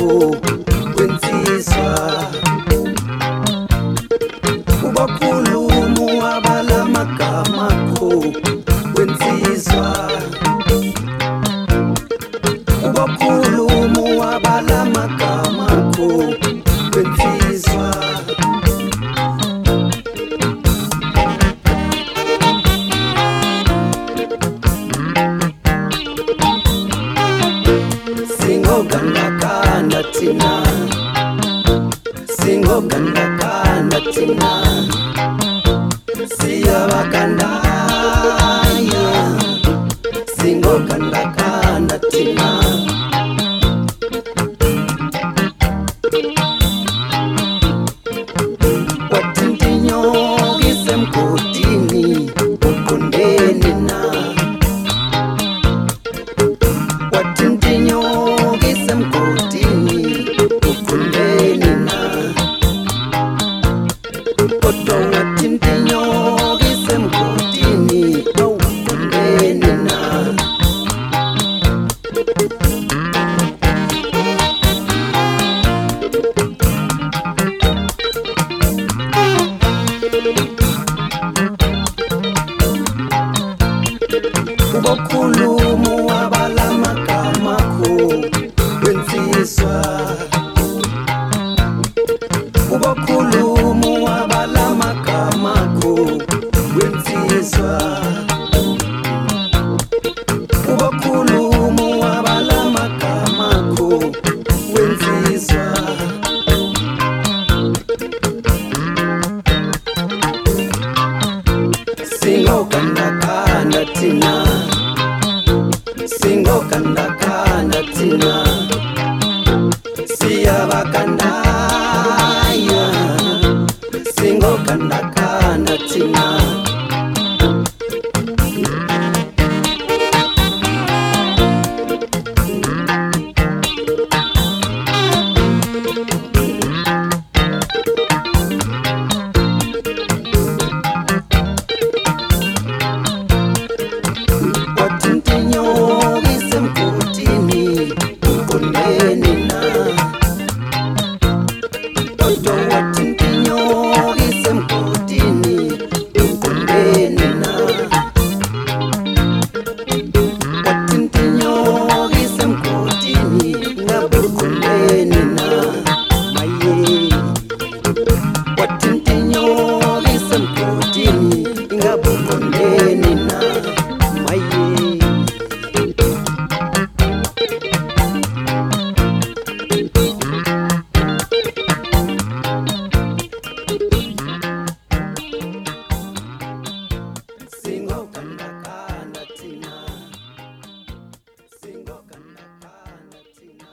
makho wensizwa ubakhulumu abala magama akho wensizwa ubakhulumu abala magama akho wensizwa Singoganda tina Singoganda tina Siyabaganda Singoganda tina Watintinyo gisemkutini ukondeni na Watintinyo gisemkutini ukondeni na Oto watintinyo gisemkutini ukondeni na Ubakhulumu abala magama akho wensizwa Ubakhulumu abala magama akho wensizwa Ubakhulumu abala magama akho wensizwa Singoganda tina Singoganda tina Siyabaganda Singoganda tina Watintinyo gisemkutini ukondeni na Oto watintinyo gisemkutini ukondeni na Watintinyo gisemkutini ngabukondeni na Maye Watintinyo gisemkutini ngabukondeni na Maye Singoganda tina Singoganda tina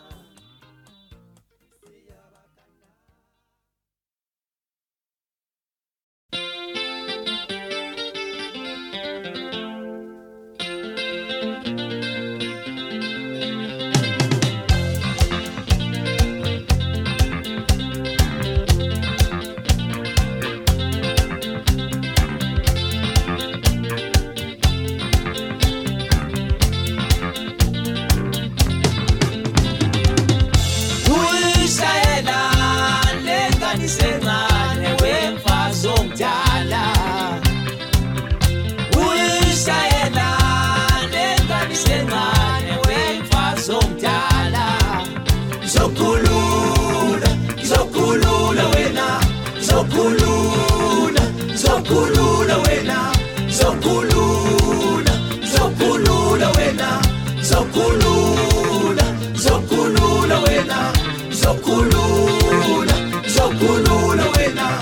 Zokulula wena Zokulula wena Zokulula wena Zokulula wena Zokulula wena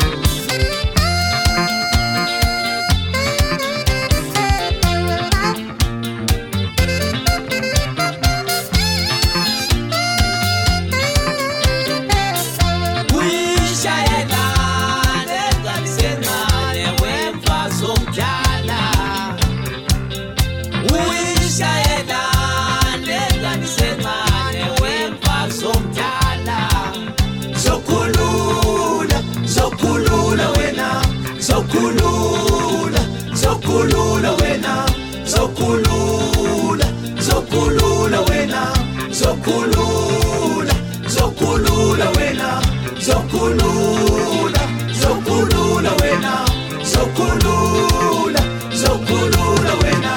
Zokulula wena Zokulula wena Zokulula wena zokulula zokulula wena zokulula zokulula wena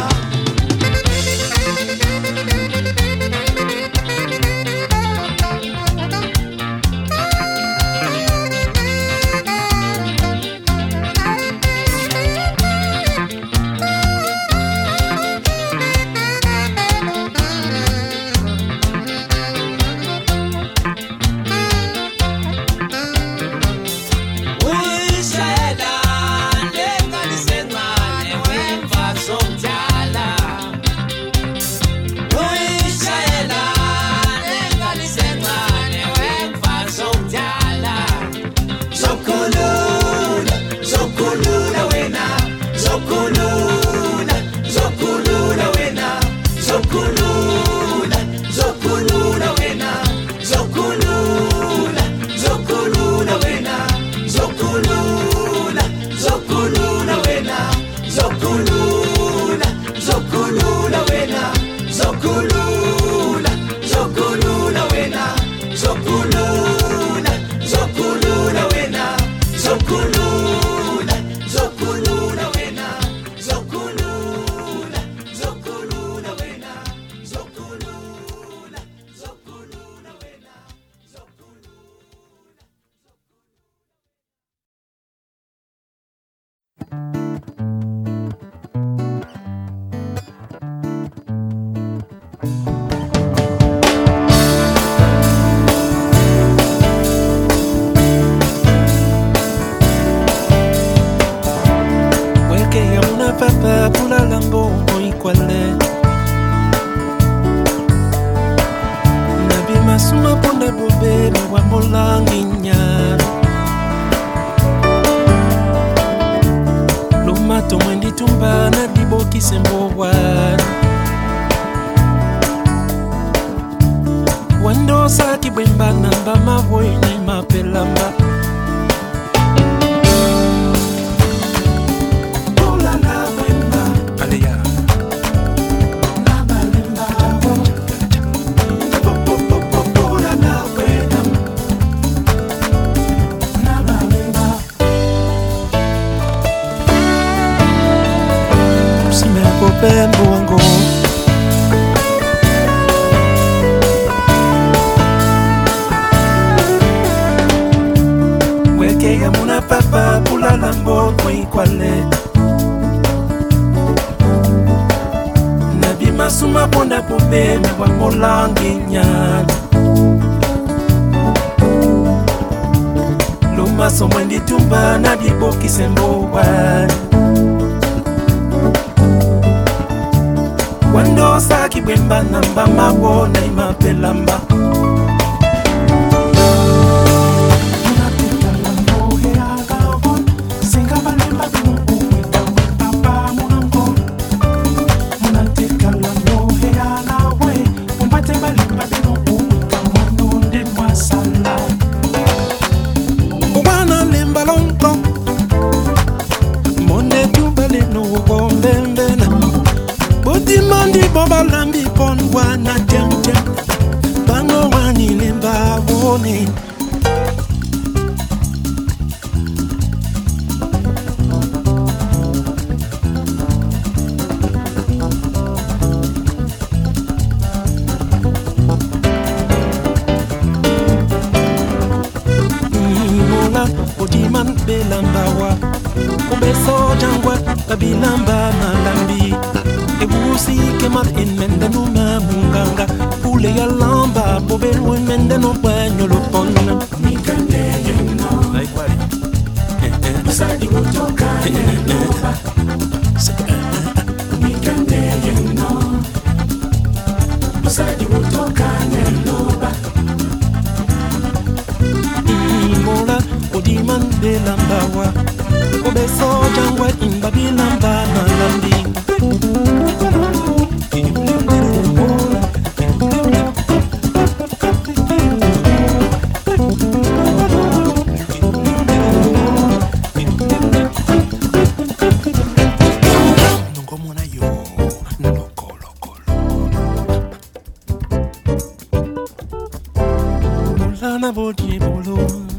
Mulana bodi bolo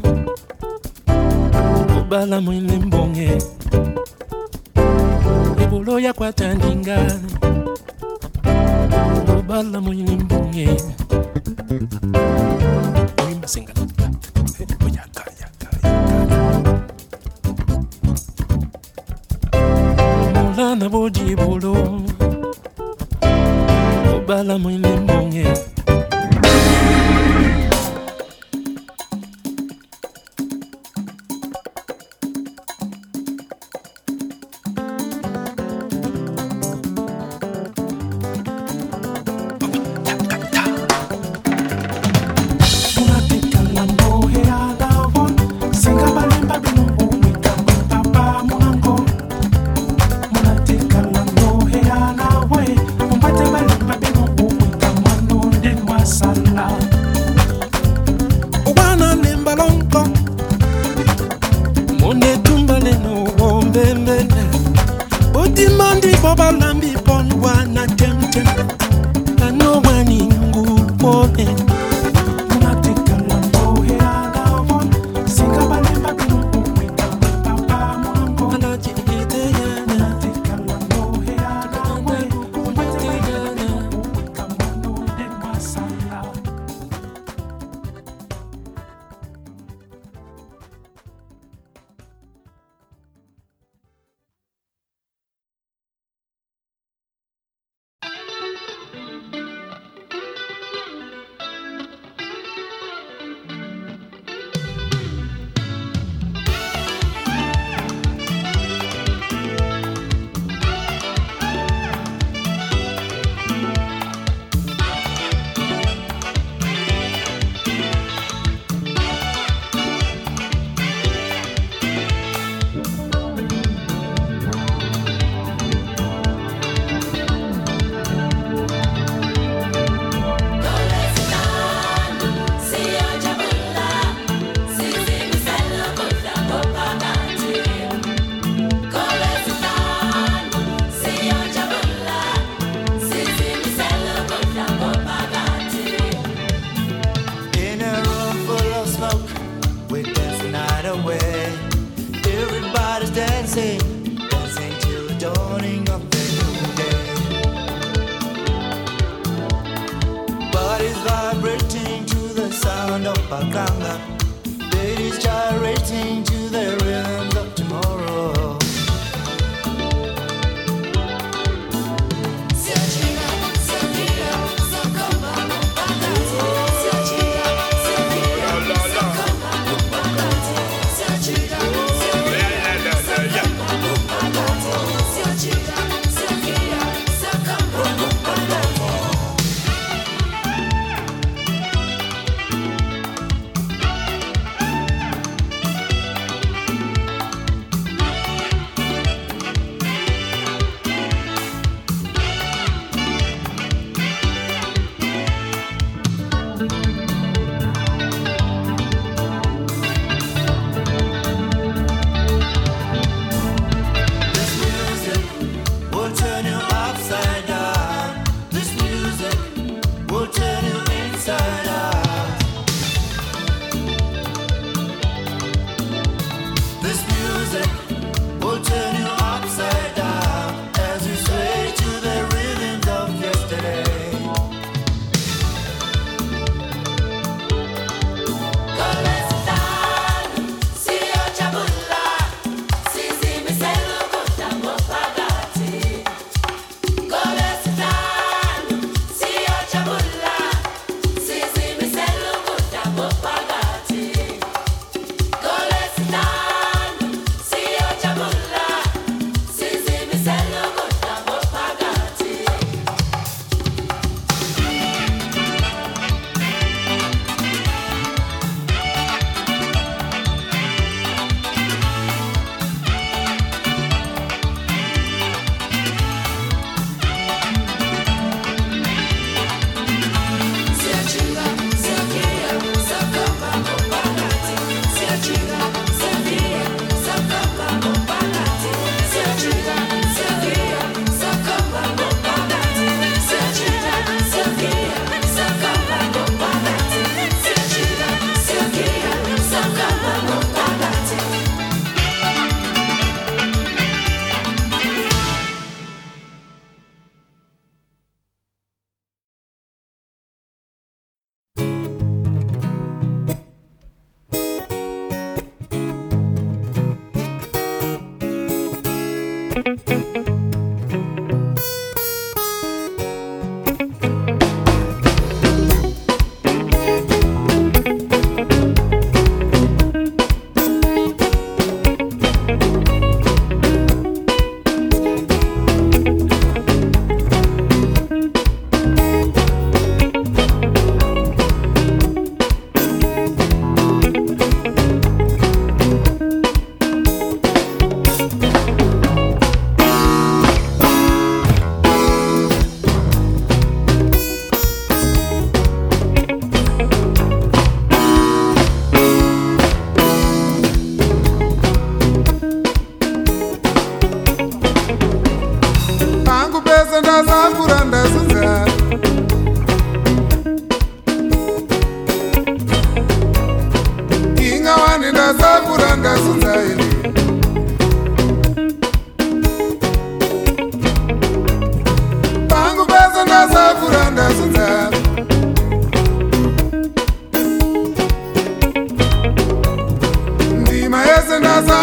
Obala mwine mbonge Ebolo ya kwa tandingani Obala mwine mbonge Oimba singa Oyaka Mulana bodi bolo Obala mwine mbonge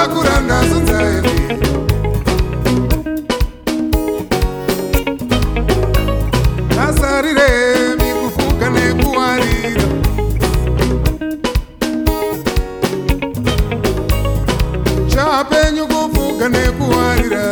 kuranda sunzaini asarire mikufuka nekuwarira chapenyu kufuka nekuwarira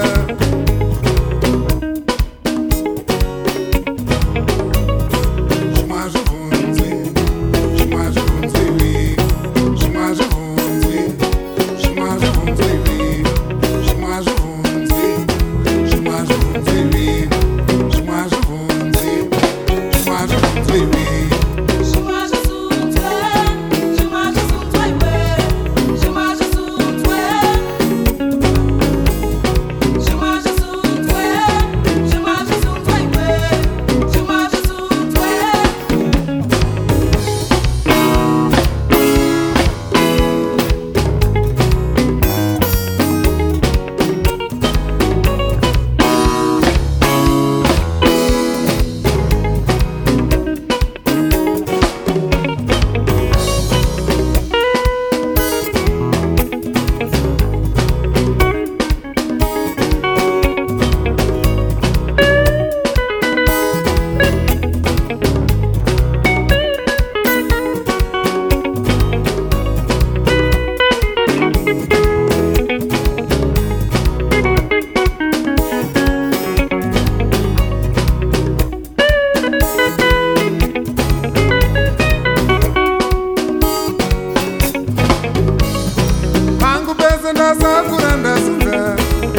kuranda sunza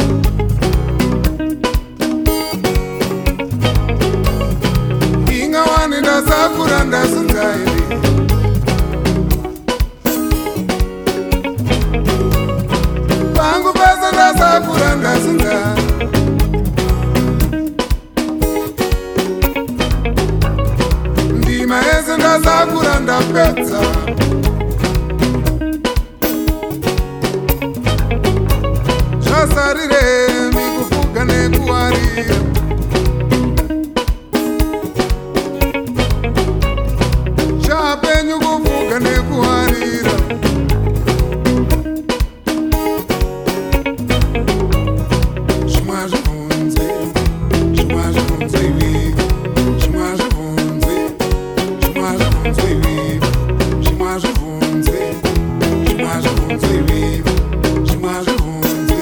inga wani ndasa kuranda sunza ili pangu pesa ndasa kuranda sunza ndima eze ndasa kuranda pesa sarire mikufuka nekuwarira chapenyu kufuka nekuwarira zvimazvibvunze zvimazvibvunze ivi zvimazvibvunze zvimazvibvunze ivi zvimazvibvunze zvimazvibvunze ivi zvimazvibvunze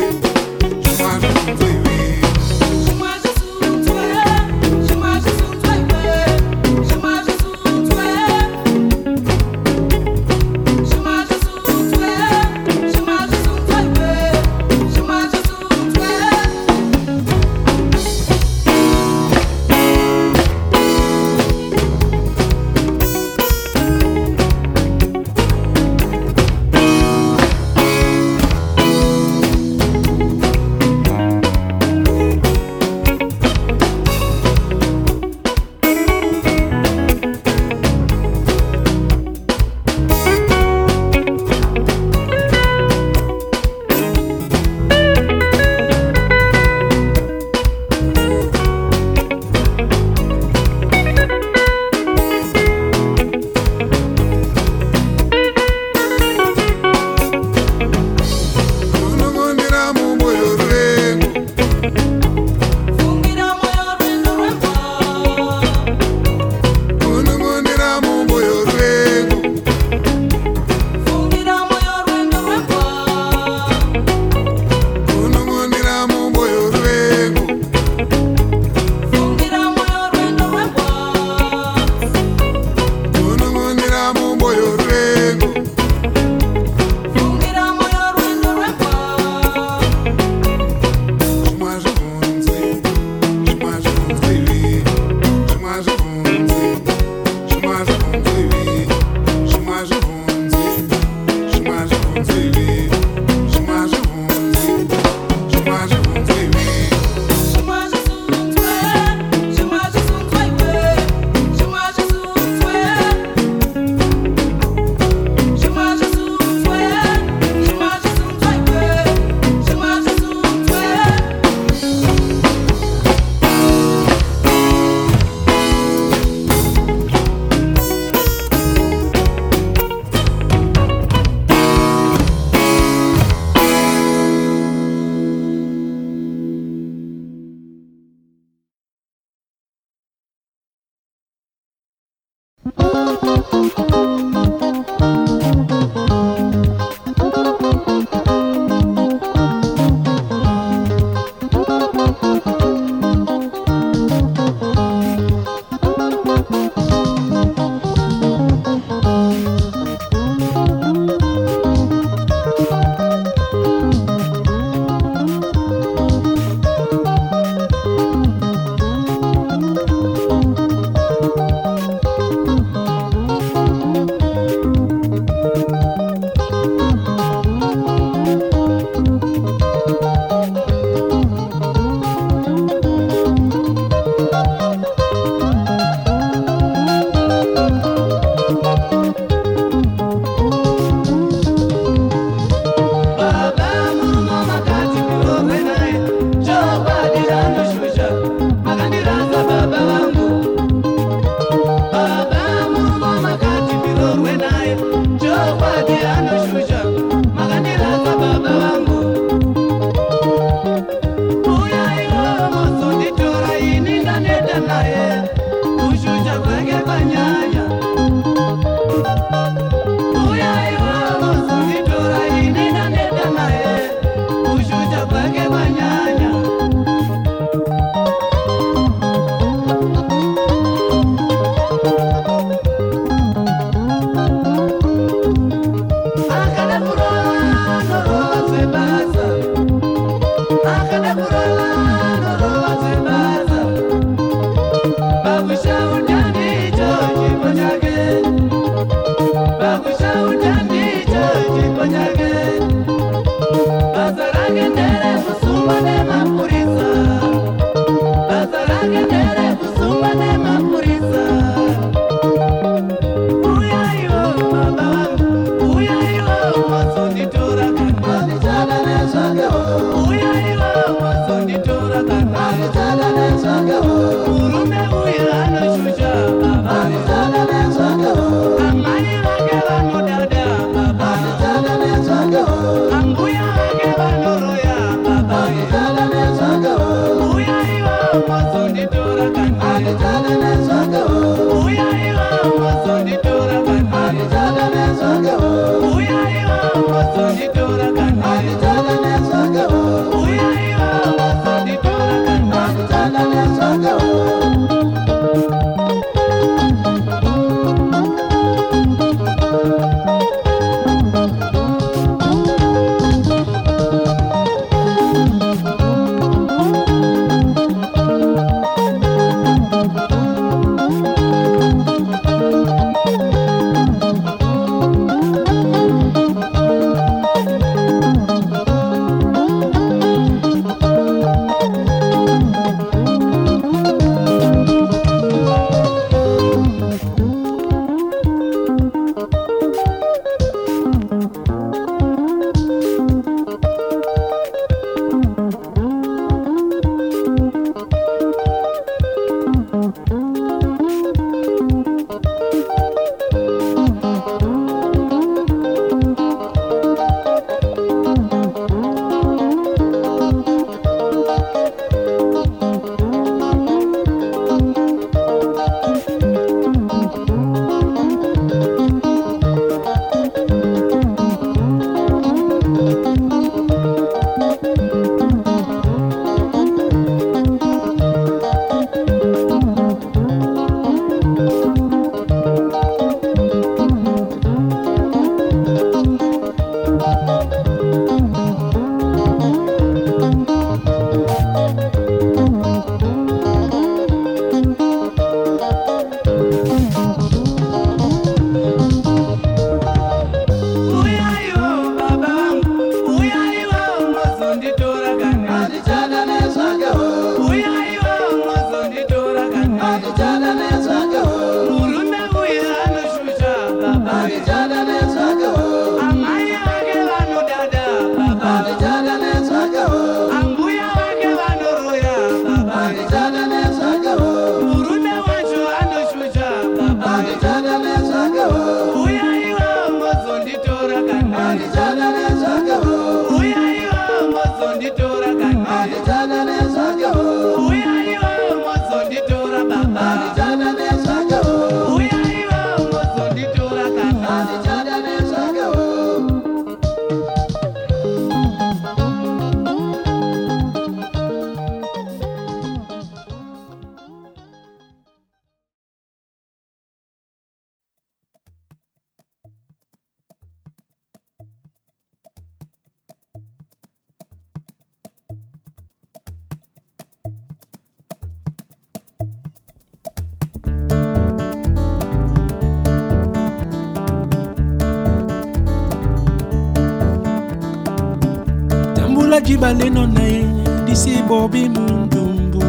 Jibaleno nae disi bobi mundumbu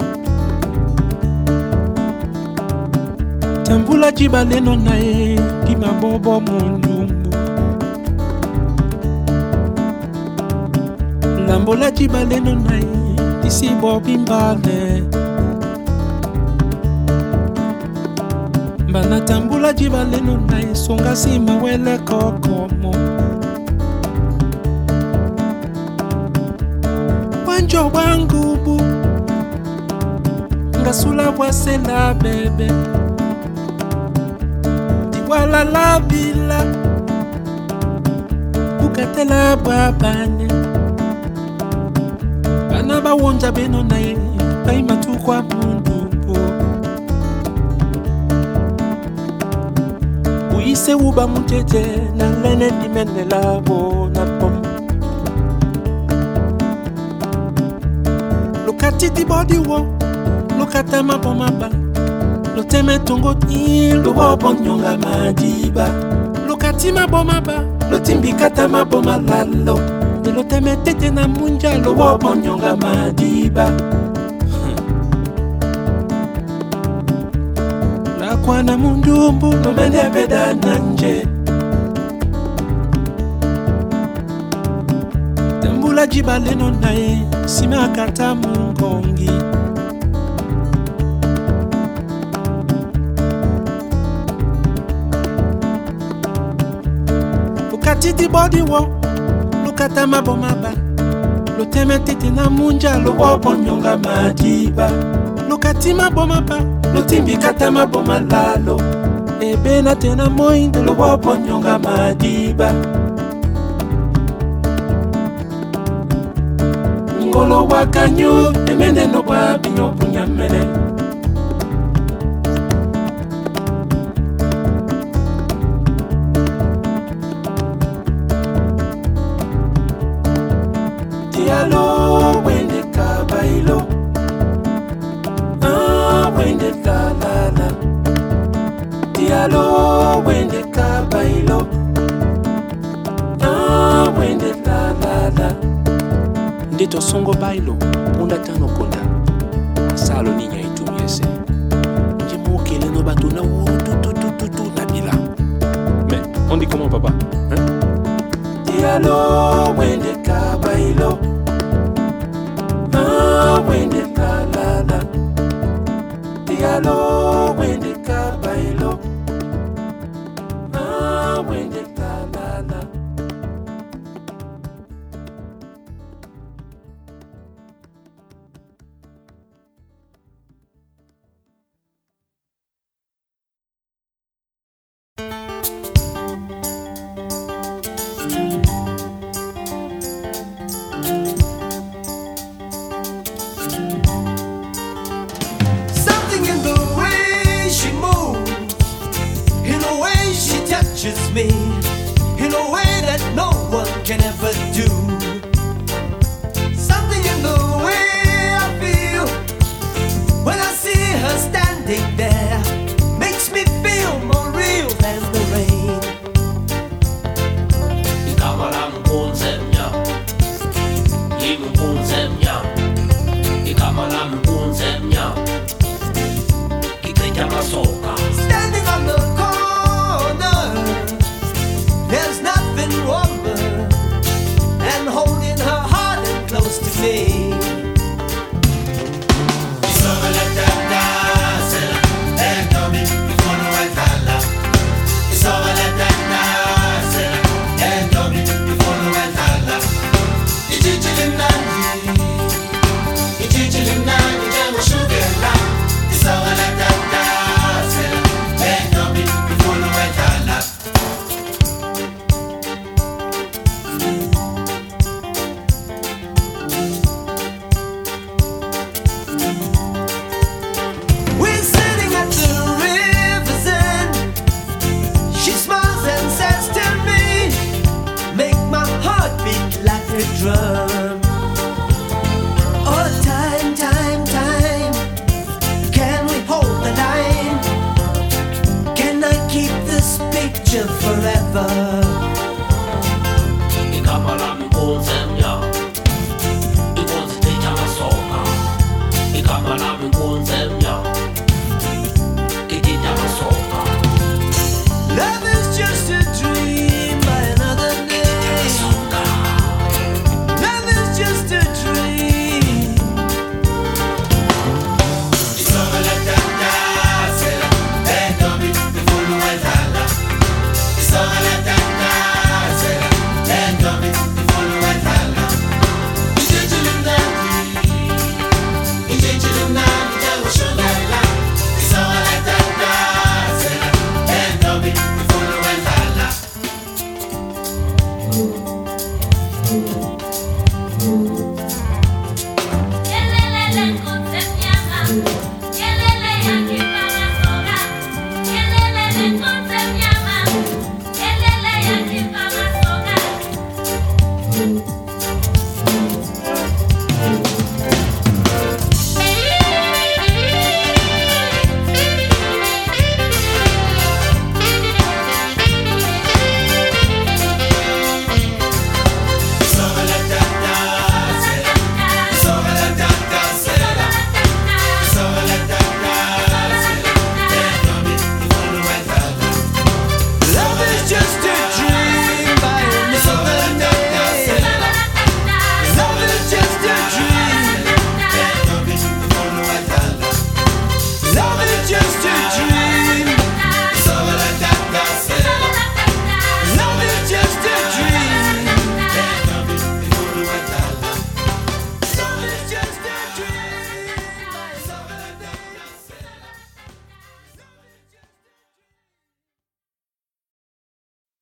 Tambula jibaleno nae di mabobo mundumbu Lambola jibaleno nae disi bobi mbale banatambula jibaleno na esonga sima wele kokomo wanjo wangubu ngasula bwasela bebe tiwala la vila bukatela bwabane bana bawonja beno na ye baimatukwa mundumbu uise uba mutete na lene dimene labo na pom lokati di body wo lokata mabomaba loteme tongo ti lobo nyonga madiba lokati mabomaba lotimbi kata mabomalalo loteme tete na munja lobo nyonga madiba la kwana mundumbu no mende beda nanje tambula jibaleno nae sima kata mungongi lokati di body wo lokata mabomaba loteme tete na munja lobo nyonga madiba lokati mabomaba lotimbi kata mabomalalo ebe na tena moinde lobo nyonga madiba ngolo wakanyu emende no bwa binyo punyamele Dialo wende kabailo wende kalala Dialo wende kabailo wende kalala Ndito songo bailo punda tano konda salo ninya itumiese Njimo kele no bato na tu na bila. Mais on dit comment papa hein? Dialo wende kabailo wende kalala Dialo wende kabailo wende kalala me in a way that no one can ever do. Something in the way I feel when I see her standing there makes me feel more real than the rain. Ikamala mpunzemnya, impunzemnya, ikamala mpunzemnya, kikenya masoka. Standing on the corner, there's nothing warmer than holding her heart and close to me. Drum. Oh, time, can we hold the line? Can I keep this picture forever? Ikamala mpunzemnya, ikonzi techa masoka. Ikamala mpunzemnya, ikita masoka. Love is just a dream by another name. Just a dream. It's all like that,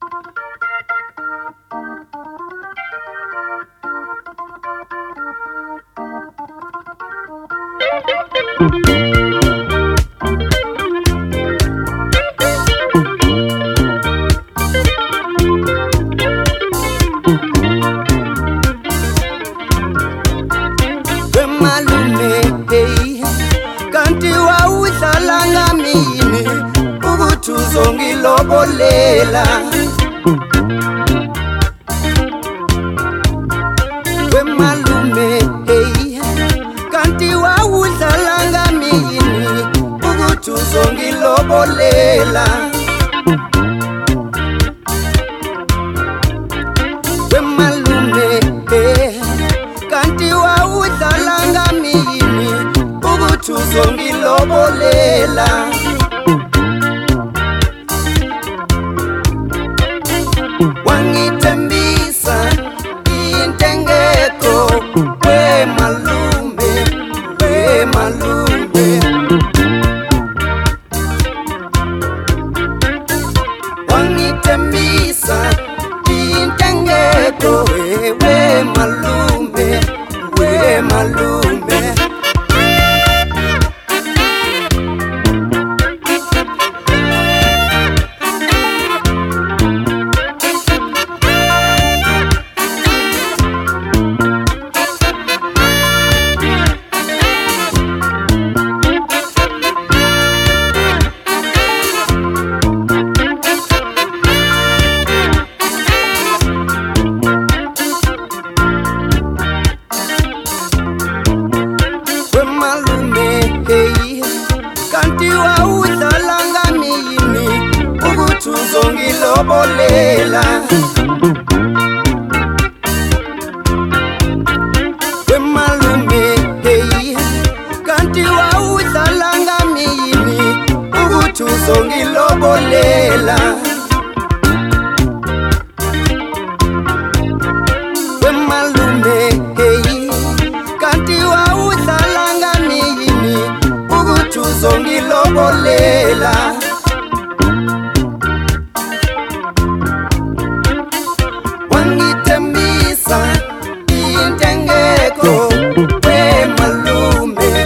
Zongilobolela wemalume hey kanti wawudlalanga mini ukuthi uzongilobolela wemalume hey kanti wawudlalanga mini ukuthi uzongilobolela wangitembisa intengeko wemalume wangitembisa intengeko wemalume kanti wawudlalanga mini ukuthi uzongilobolela wemalume hey kanti wawudlalanga mini ukuthi uzongilobolela wemalume hey kanti wawudlalanga mini ukuthi uzongilobolela wangitembisa intengeko wemalume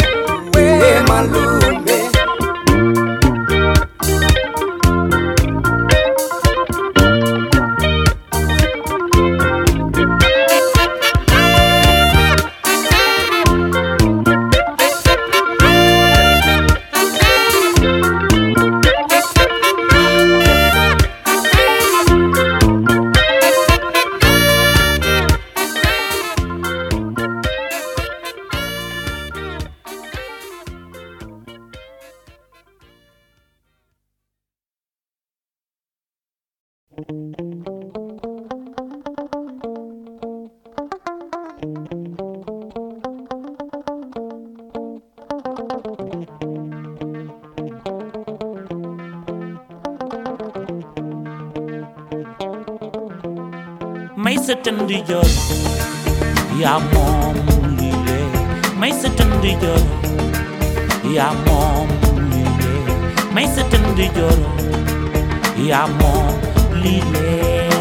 may sëtën di jot yaa moom lii lee may sëtën di jot yaa moom lii lee may sëtën di jot yaa moom lii lee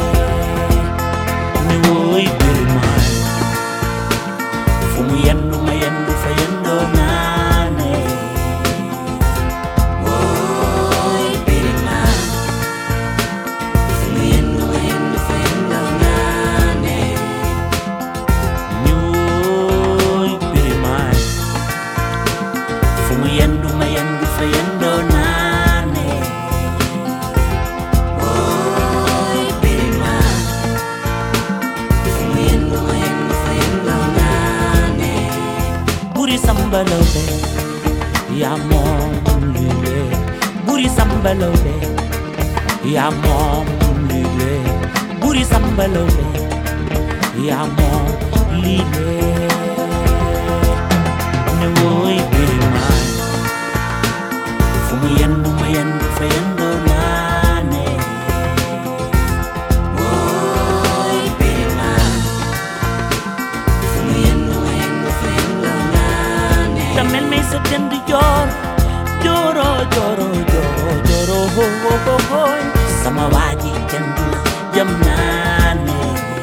ni woy Birman fu mu yendu ma yendu fa yendoo naane woy Birman fu mu yendu ma yendu fa yendoo naane ni woy Birman fu mu yendu ma yendu fa yendoo naane woy Birman fu mu yendu ma yendu fa yendoo naane buri sambalobe yaa moom lii lee buri sambalobe yaa moom lii lee buri sambalobe yaa moom lii lee ne woy Birman fu mu yendu ma yendu fa yendoo naane woy Birman fu mu yendu ma yendu fa yendoo naane tamel may sa tendi joor jooro jooro jooro jooro ho ho ho ho sama waaji tendi jamnane.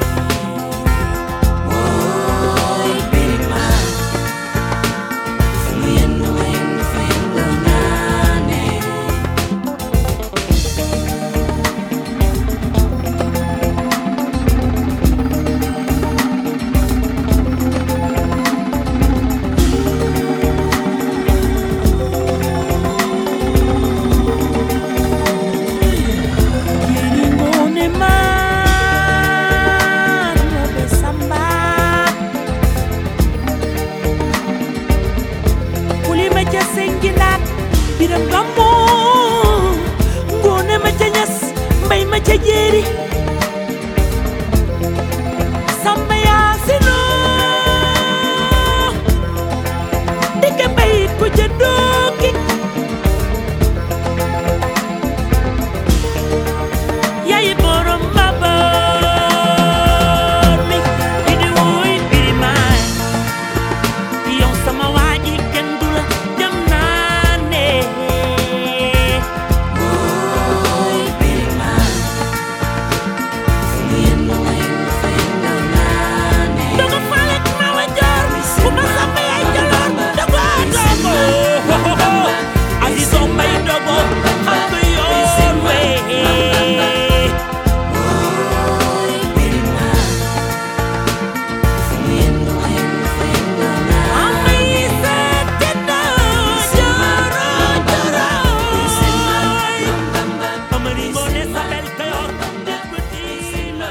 Woy birima fuyendo nane. Kiringone man wabe samba kuli mecha senginat biram gamo ngone mecha nyas mbay mecha jeri samba ya sino dike bay ko jedoki yayi borom baba mi idi woy biri man yow sama waji ken dula dem nane. Woy birima fuyendo nane. Dogo falek mala jor ku ma sama yaay jalor dogo dogo azizo mbay dogo xam nga yoon we Woy birima fuyendo nane. amay setena joro joro amari ngone sabel kayor dekutino.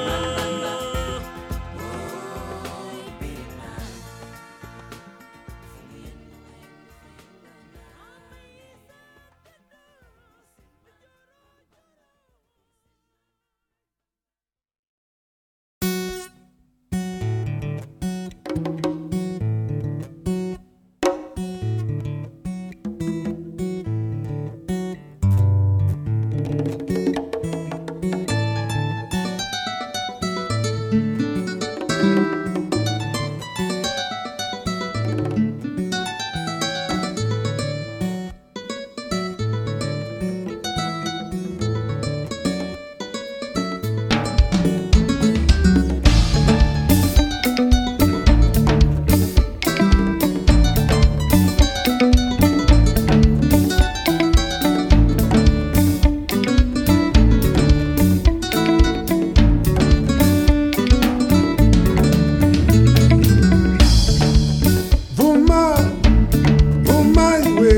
Vuma, vuma iwe,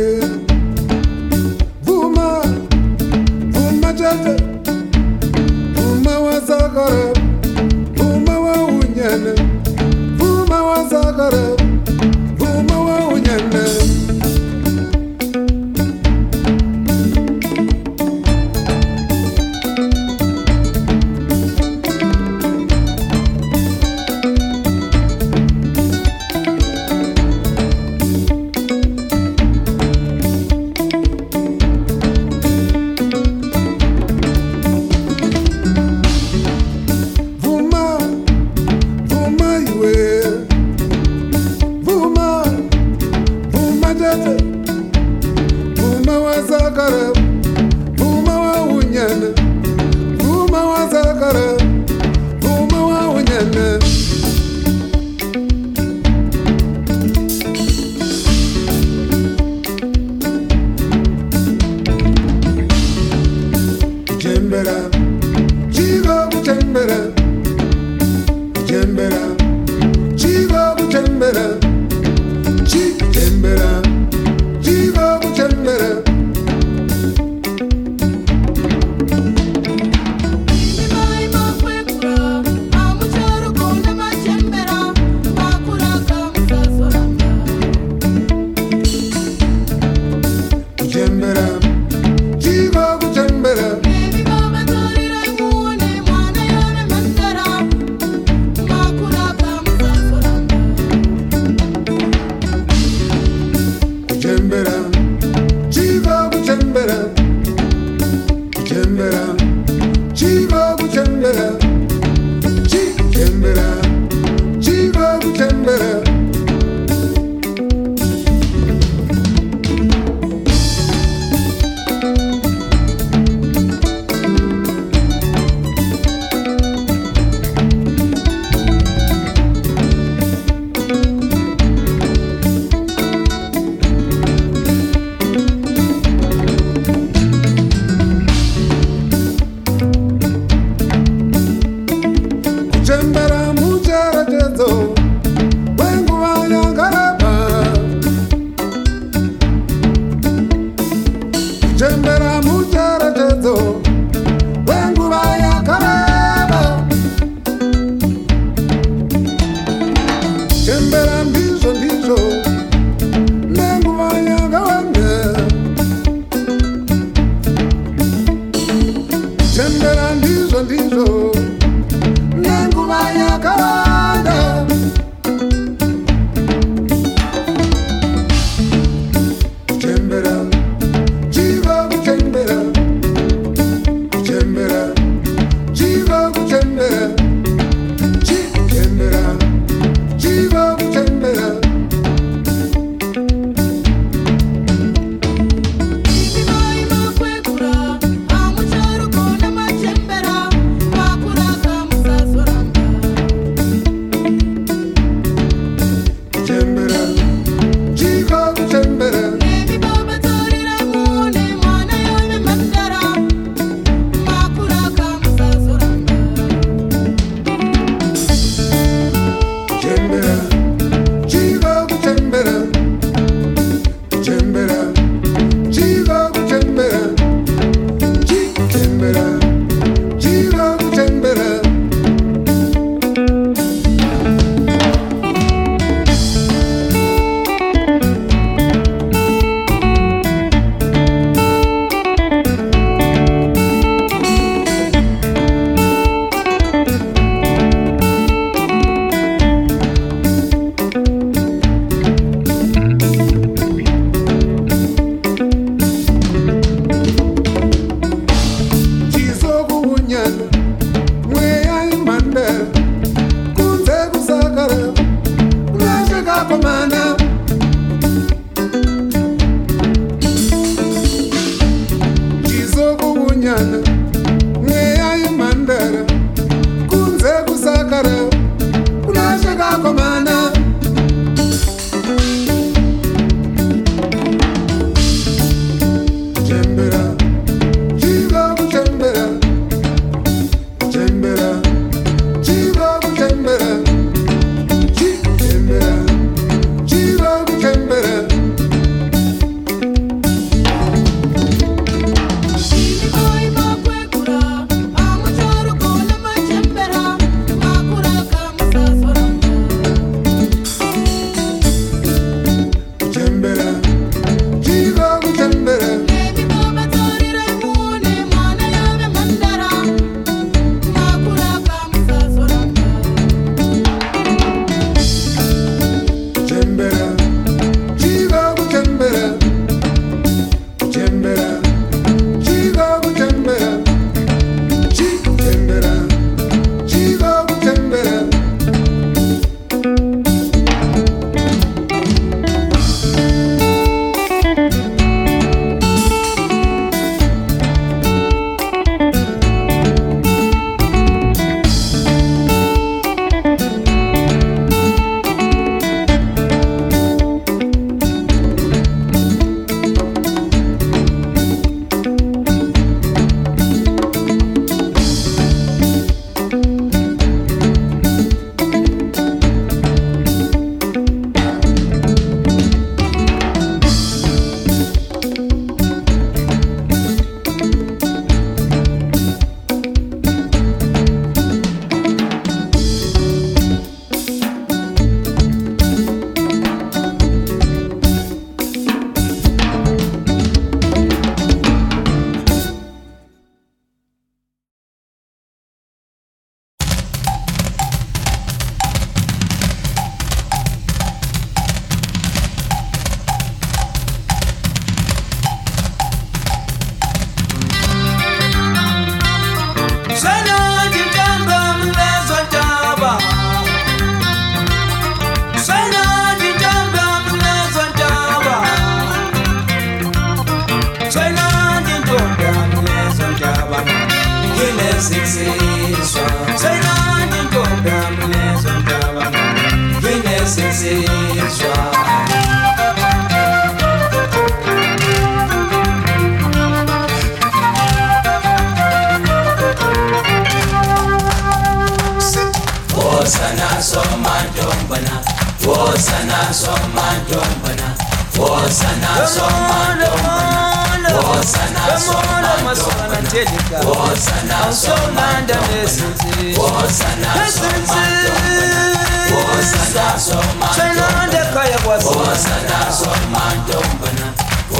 vuma, vuma jate, vuma wa zakara, vuma wa unyane, vuma wa zakara, vuma wa unyane. Vuma, vuma iwe, vuma, vuma jate, vuma wa zakara, vuma wa unyane, vuma wa zakara, vuma wa unyane. Jembera, chigo kuchembera, jembera, chigo kuchembera, jembera, chigo kuchembera. Jembera, chigo kuchembera. Baby, mama, don't let her go, mwana yore mandara. Makura ndizvo ndizvo nenguva yakawanda kuchembera chiva kuchembera kuchembera chiva kuchembera chichembera chiva kuchembera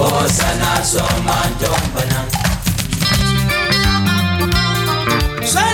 Say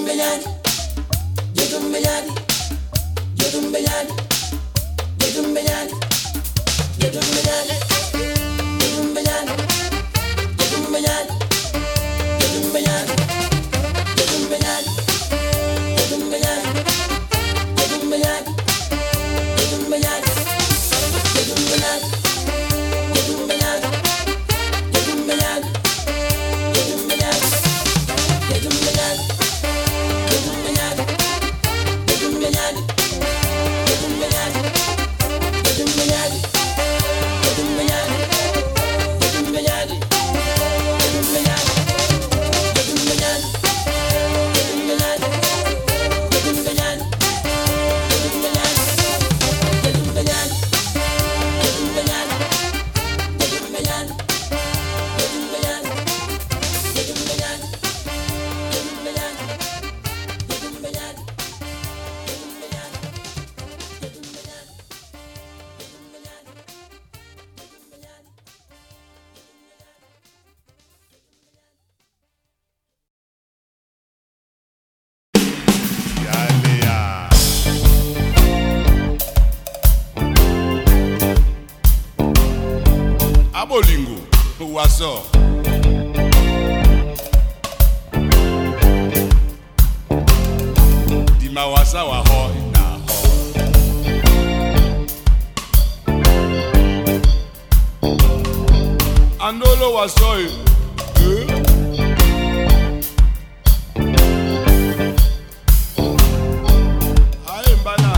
Abolingo, Waso. Dima wasa wa ho na ho. Andolo waso Hai mbana.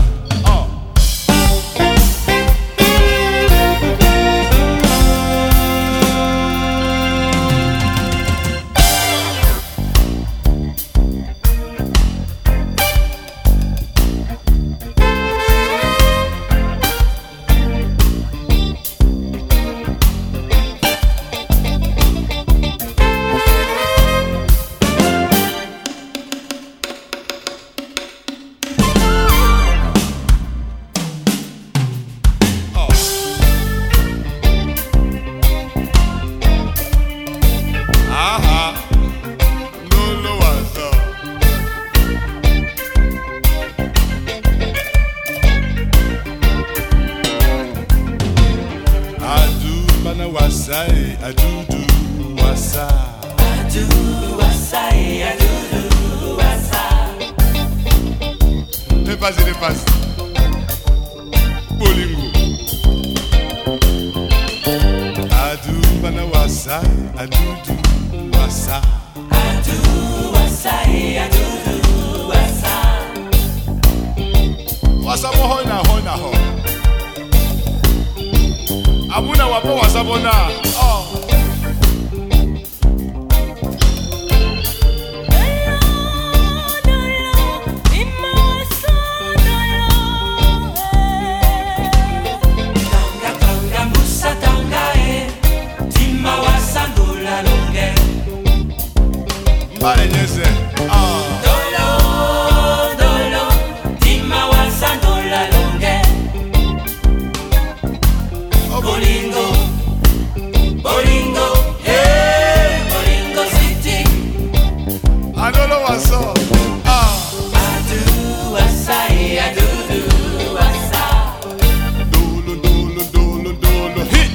Vas-y. Bolingo. Adu bana wasai, adudu wasa. Adu wasai, adudu wasa. Wasa mo hoina ho. Abuna wapo wasa bona. Oh. Dolo, dolo, dima wasando la longue. Bolingo, bolingo, hey, bolingo city. Andolo waso, adu wasai, adu wasa. Dolo, hit,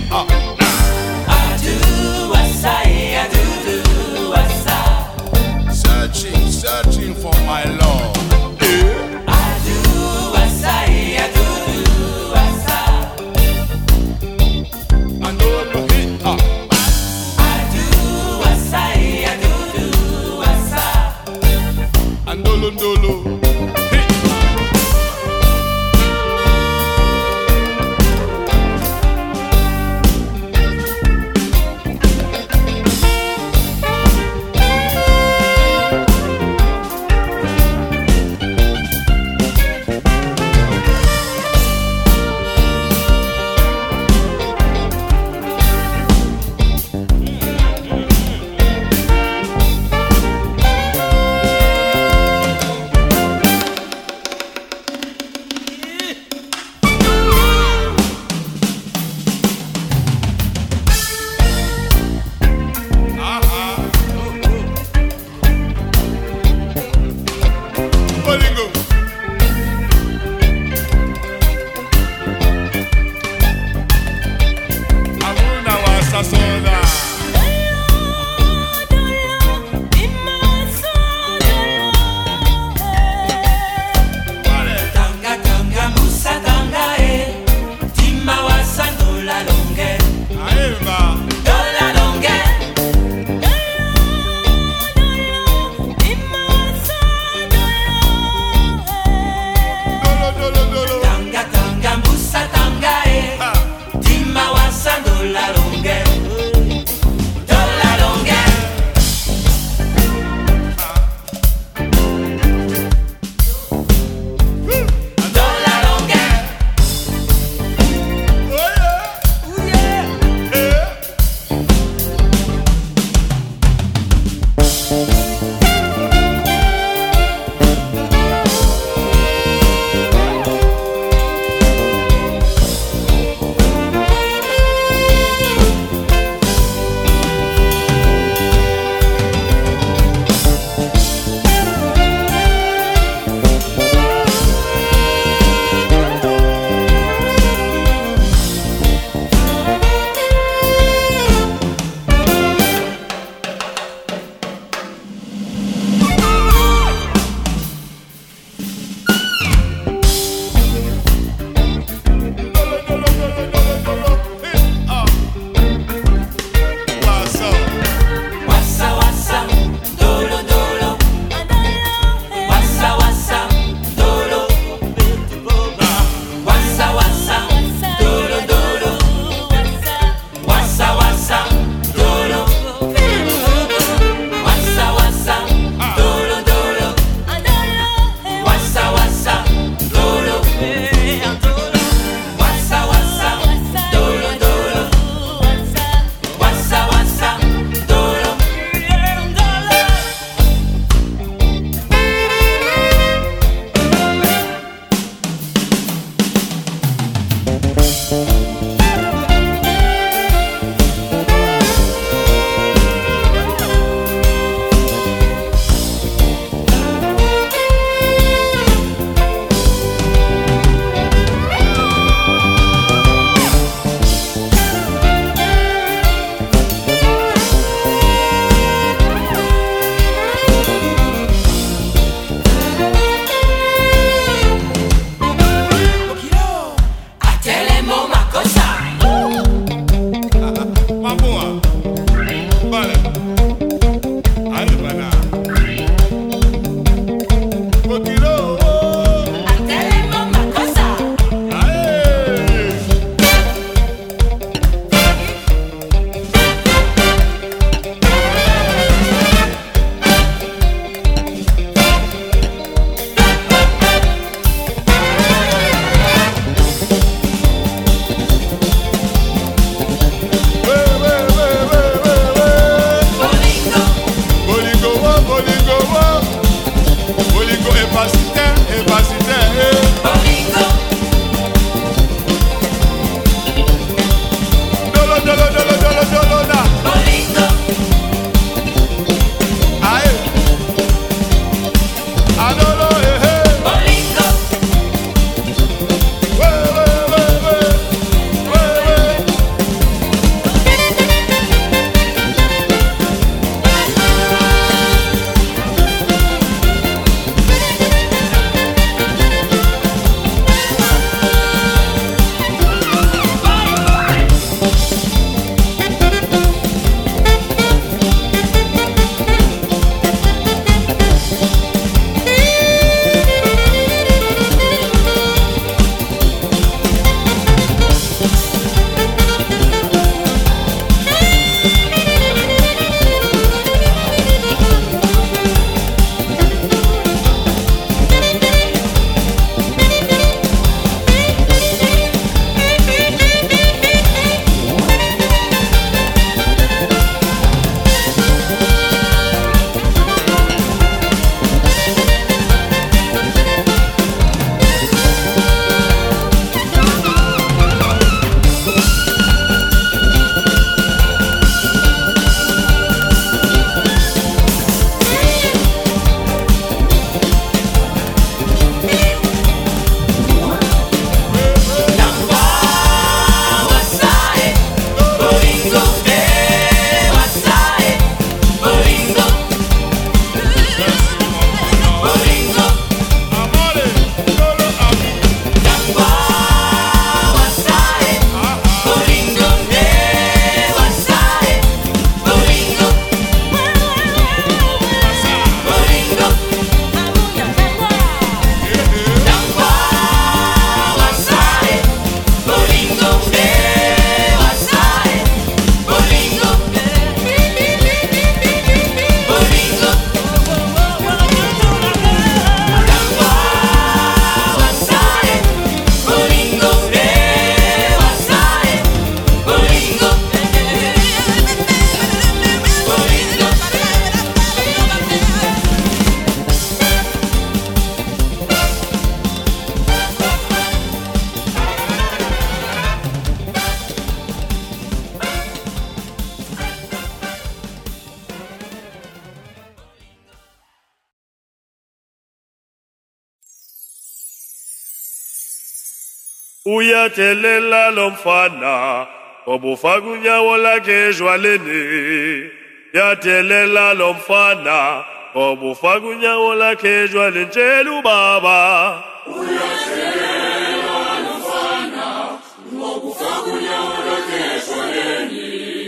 Adu wasai, adu wasa. Searching for my love. Adu wasai, adu wasa. Andolo hit, Adu wasai, adu wasa. Andolo hit. Adolo, eh, eh. Bolingo. Way, way, way, way. Way, way. Uyatelela lomfana obufaka unyawo lakhe ejwaleni. Yatelela lomfana obufaka unyawo lakhe ejwaleni, tshela ubaba. Uyatelela lomfana obufaka unyawo lakhe ejwaleni.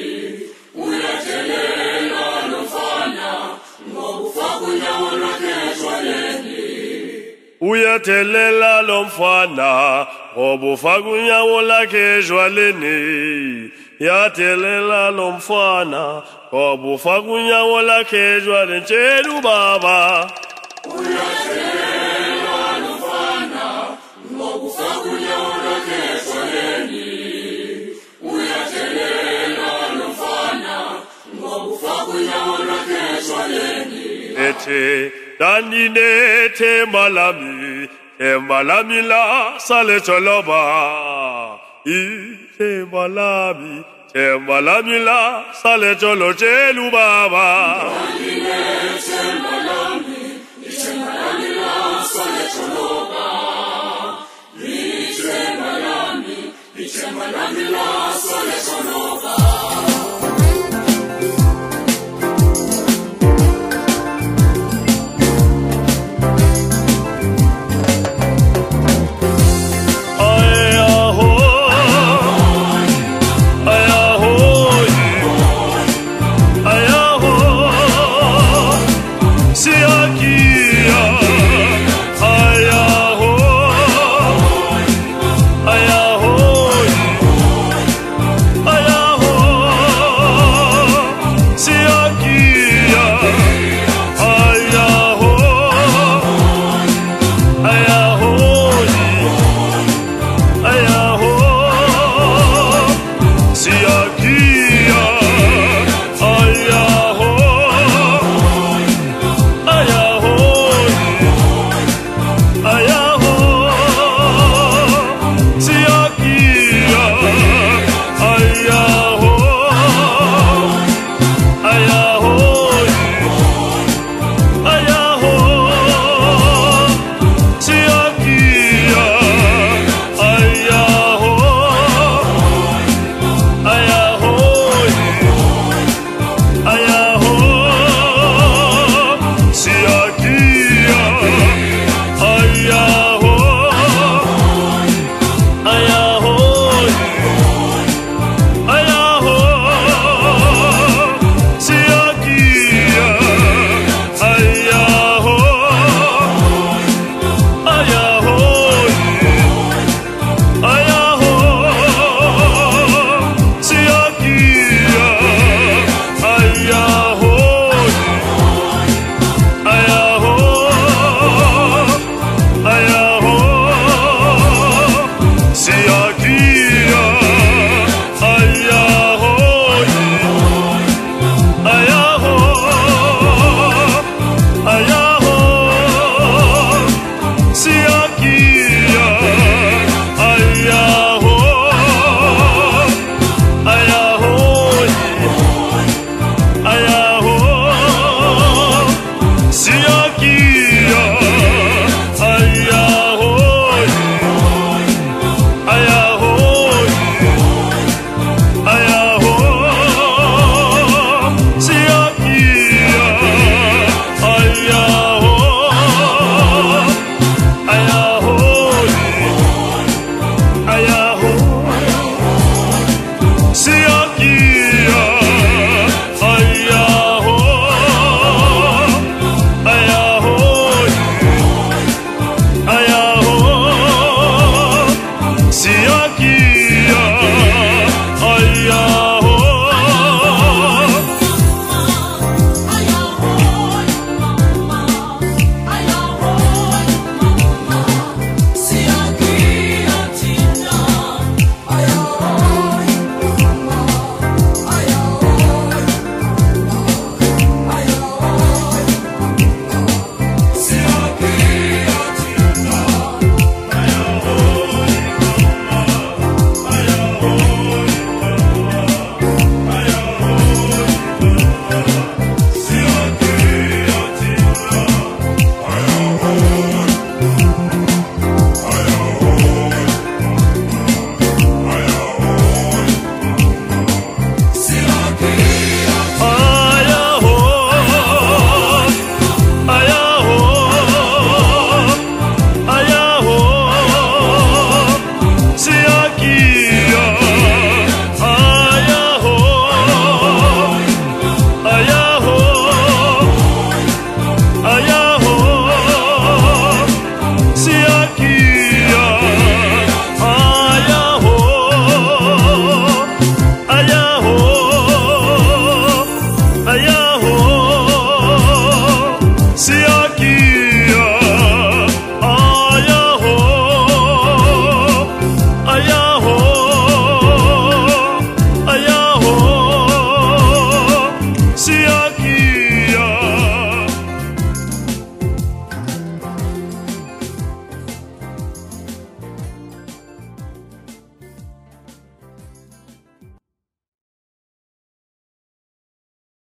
Uyatelela lomfana obufaka unyawo lakhe ejwaleni. Uyatelela lomfana obufaka unyawo lakhe ejwaleni. Yatelela lomfana obufaka unyawo lakhe ejwaleni, tshela ubaba. Uyatelela lomfana obufaka unyawo lakhe ejwaleni. Uyatelela lomfana obufaka unyawo lakhe ejwaleni. Ethe danine themba lami la sale joloba. Themba lami la sale jolo, tshela ubaba. Themba